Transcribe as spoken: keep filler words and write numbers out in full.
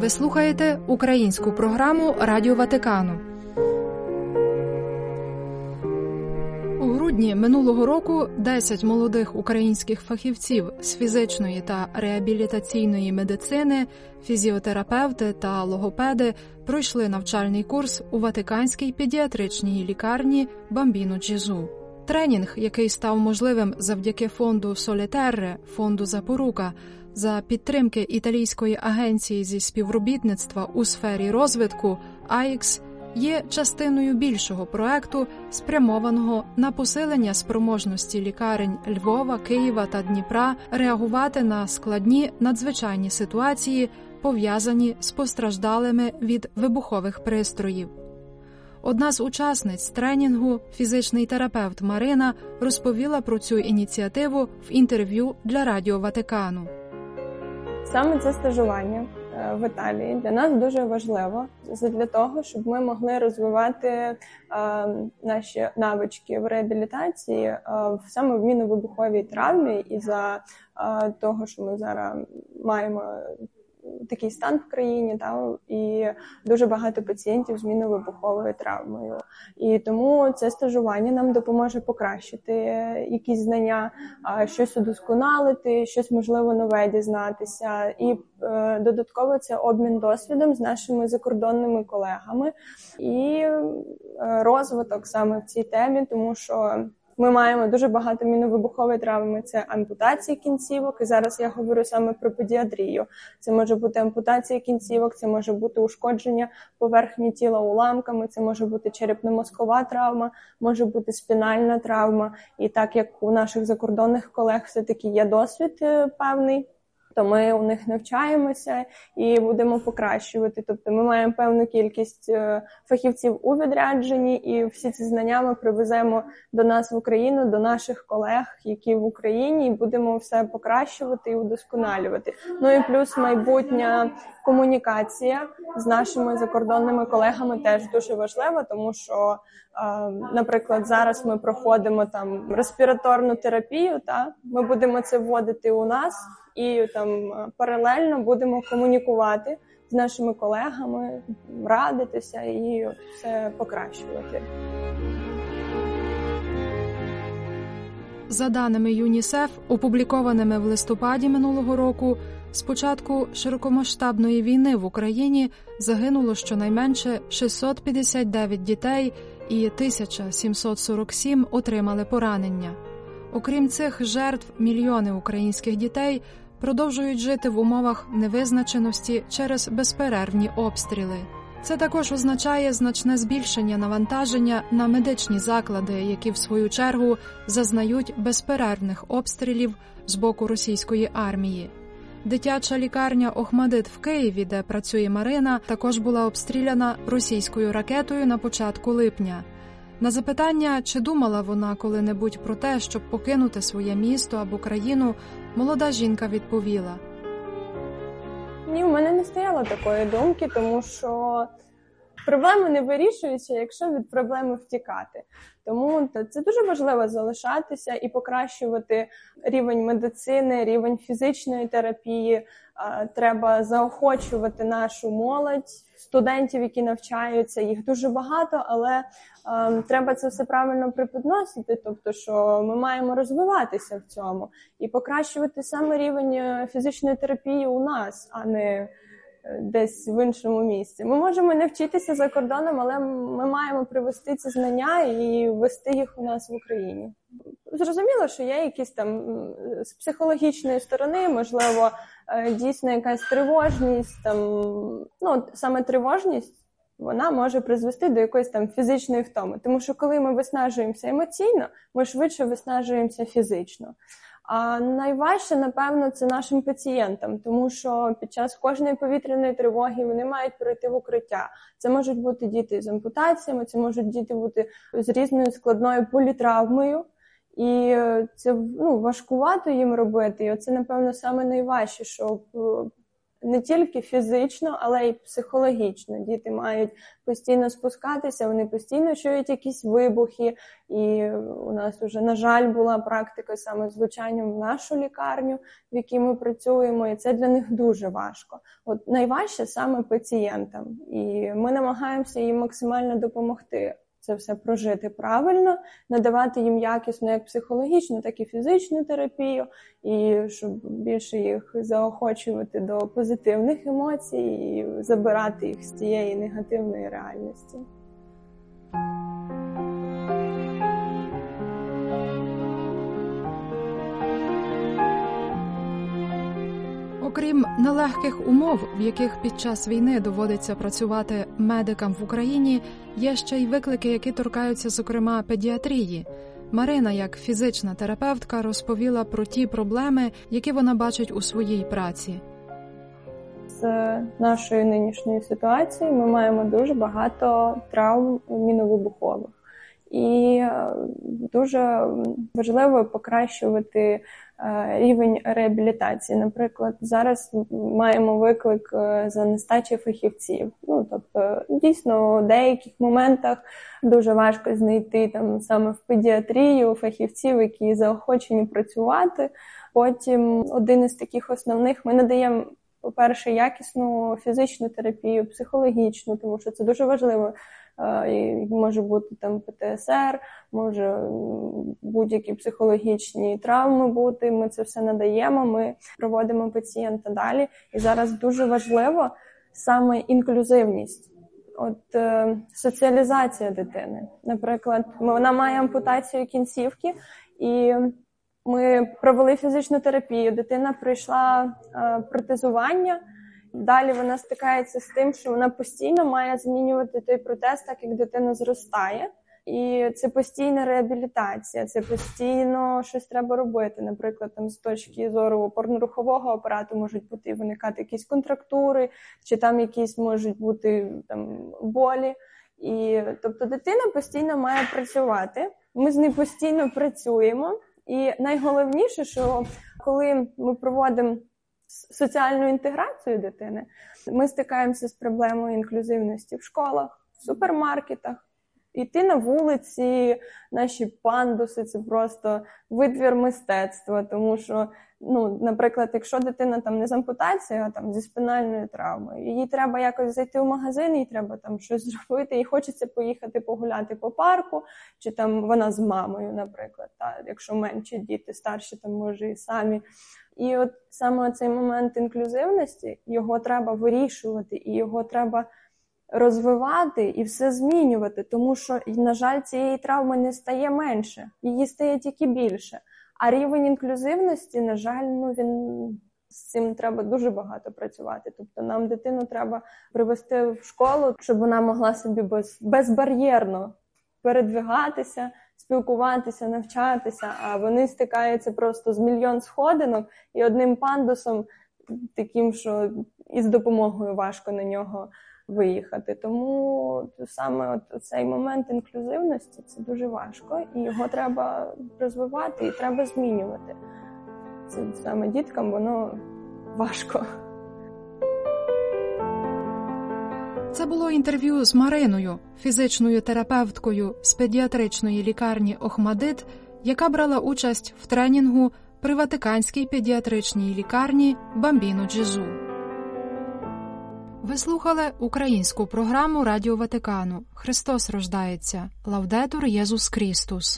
Ви слухаєте українську програму Радіо Ватикану. У грудні минулого року десять молодих українських фахівців з фізичної та реабілітаційної медицини, фізіотерапевти та логопеди пройшли навчальний курс у Ватиканській педіатричній лікарні Бамбіно Джезу. Тренінг, який став можливим завдяки фонду Солітерре, фонду Запорука, за підтримки Італійської агенції зі співробітництва у сфері розвитку ай ікс, є частиною більшого проекту, спрямованого на посилення спроможності лікарень Львова, Києва та Дніпра реагувати на складні надзвичайні ситуації, пов'язані з постраждалими від вибухових пристроїв. Одна з учасниць тренінгу, фізичний терапевт Марина, розповіла про цю ініціативу в інтерв'ю для Радіо Ватикану. Саме це стажування в Італії для нас дуже важливо, для того, щоб ми могли розвивати е, наші навички в реабілітації е, саме в мінно-вибуховій травмі, і за е, того, що ми зараз маємо такий стан в країні, та, і дуже багато пацієнтів з мінно-вибуховою травмою. І тому це стажування нам допоможе покращити якісь знання, щось удосконалити, щось, можливо, нове дізнатися. І е, додатково це обмін досвідом з нашими закордонними колегами і е, розвиток саме в цій темі, тому що ми маємо дуже багато мінно-вибухової травми, це ампутації кінцівок, і зараз я говорю саме про педіатрію. Це може бути ампутація кінцівок, це може бути ушкодження поверхні тіла уламками, це може бути черепно-мозкова травма, може бути спінальна травма. І так як у наших закордонних колег все-таки є досвід певний, то ми у них навчаємося і будемо покращувати. Тобто ми маємо певну кількість фахівців у відрядженні, і всі ці знання ми привеземо до нас в Україну, до наших колег, які в Україні, і будемо все покращувати і удосконалювати. Ну і плюс майбутня комунікація з нашими закордонними колегами теж дуже важлива, тому що, наприклад, зараз ми проходимо там респіраторну терапію, та ми будемо це вводити у нас, і там паралельно будемо комунікувати з нашими колегами, радитися і от все покращувати. За даними ЮНІСЕФ, опублікованими в листопаді минулого року, з початку широкомасштабної війни в Україні загинуло щонайменше шістсот п'ятдесят дев'ять дітей і тисяча сімсот сорок сім отримали поранення. Окрім цих жертв, мільйони українських дітей продовжують жити в умовах невизначеності через безперервні обстріли. Це також означає значне збільшення навантаження на медичні заклади, які в свою чергу зазнають безперервних обстрілів з боку російської армії. Дитяча лікарня «Охмадит» в Києві, де працює Марина, також була обстріляна російською ракетою на початку липня. На запитання, чи думала вона коли-небудь про те, щоб покинути своє місто або країну, молода жінка відповіла: Ні, у мене не стояло такої думки, тому що проблеми не вирішуються, якщо від проблеми втікати. Тому це дуже важливо залишатися і покращувати рівень медицини, рівень фізичної терапії. Треба заохочувати нашу молодь, студентів, які навчаються, їх дуже багато, але е, треба це все правильно преподносити, тобто, що ми маємо розвиватися в цьому і покращувати саме рівень фізичної терапії у нас, а не десь в іншому місці. Ми можемо не вчитися за кордоном, але ми маємо привести ці знання і ввести їх у нас в Україні. Зрозуміло, що є якісь там з психологічної сторони, можливо, дійсно якась тривожність, там, ну, саме тривожність, вона може призвести до якоїсь там фізичної втоми. Тому що коли ми виснажуємося емоційно, ми швидше виснажуємося фізично. А найважче, напевно, це нашим пацієнтам, тому що під час кожної повітряної тривоги вони мають пройти в укриття. Це можуть бути діти з ампутаціями, це можуть діти бути з різною складною політравмою. І це, ну, важкувато їм робити. І оце, напевно, саме найважче, що не тільки фізично, але й психологічно. Діти мають постійно спускатися, вони постійно чують якісь вибухи. І у нас вже, на жаль, була практика саме з влучанням в нашу лікарню, в якій ми працюємо, і це для них дуже важко. От найважче саме пацієнтам. І ми намагаємося їм максимально допомогти це все прожити правильно, надавати їм якісно як психологічну, так і фізичну терапію, і щоб більше їх заохочувати до позитивних емоцій і забирати їх з цієї негативної реальності. Окрім нелегких умов, в яких під час війни доводиться працювати медикам в Україні, є ще й виклики, які торкаються, зокрема, педіатрії. Марина, як фізична терапевтка, розповіла про ті проблеми, які вона бачить у своїй праці. З нашою нинішньою ситуацією ми маємо дуже багато травм міновибухових. І дуже важливо покращувати рівень реабілітації. Наприклад, зараз маємо виклик за нестачі фахівців. Ну, тобто, дійсно, у деяких моментах дуже важко знайти там саме в педіатрію фахівців, які заохочені працювати. Потім один із таких основних, ми надаємо, по-перше, якісну фізичну терапію, психологічну, тому що це дуже важливо. Може бути там пе те ес ер, може будь-які психологічні травми бути, ми це все надаємо, ми проводимо пацієнта далі. І зараз дуже важливо саме інклюзивність, от е, соціалізація дитини. Наприклад, вона має ампутацію кінцівки, і ми провели фізичну терапію, дитина пройшла е, протезування. Далі вона стикається з тим, що вона постійно має змінювати той протез, так як дитина зростає. І це постійна реабілітація, це постійно щось треба робити. Наприклад, там з точки зору опорно-рухового апарату можуть бути виникати якісь контрактури, чи там якісь можуть бути там болі. І, тобто дитина постійно має працювати, ми з нею постійно працюємо. І найголовніше, що коли ми проводимо соціальну інтеграцію дитини, ми стикаємося з проблемою інклюзивності в школах, в супермаркетах. Іти на вулиці, наші пандуси – це просто витвір мистецтва, тому що, ну, наприклад, якщо дитина там не з ампутацією, а там зі спинальною травмою, їй треба якось зайти в магазин, їй треба там щось зробити, їй хочеться поїхати погуляти по парку, чи там вона з мамою, наприклад, та, якщо менші діти, старші там може і самі. І от саме цей момент інклюзивності, його треба вирішувати, і його треба розвивати і все змінювати, тому що, на жаль, цієї травми не стає менше, її стає тільки більше. А рівень інклюзивності, на жаль, ну він з цим треба дуже багато працювати. Тобто нам дитину треба привести в школу, щоб вона могла собі без, безбар'єрно передвигатися, спілкуватися, навчатися, а вони стикаються просто з мільйон сходинок і одним пандусом таким, що із допомогою важко на нього виїхати. Тому саме от цей момент інклюзивності – це дуже важко, і його треба розвивати, і треба змінювати. Це саме діткам воно важко. Це було інтерв'ю з Мариною, фізичною терапевткою з педіатричної лікарні «Охмадит», яка брала участь в тренінгу при Ватиканській педіатричній лікарні «Бамбіно Джезу». Ви слухали українську програму Радіо Ватикану. Христос рождається. Лаудетур Єсус Христос.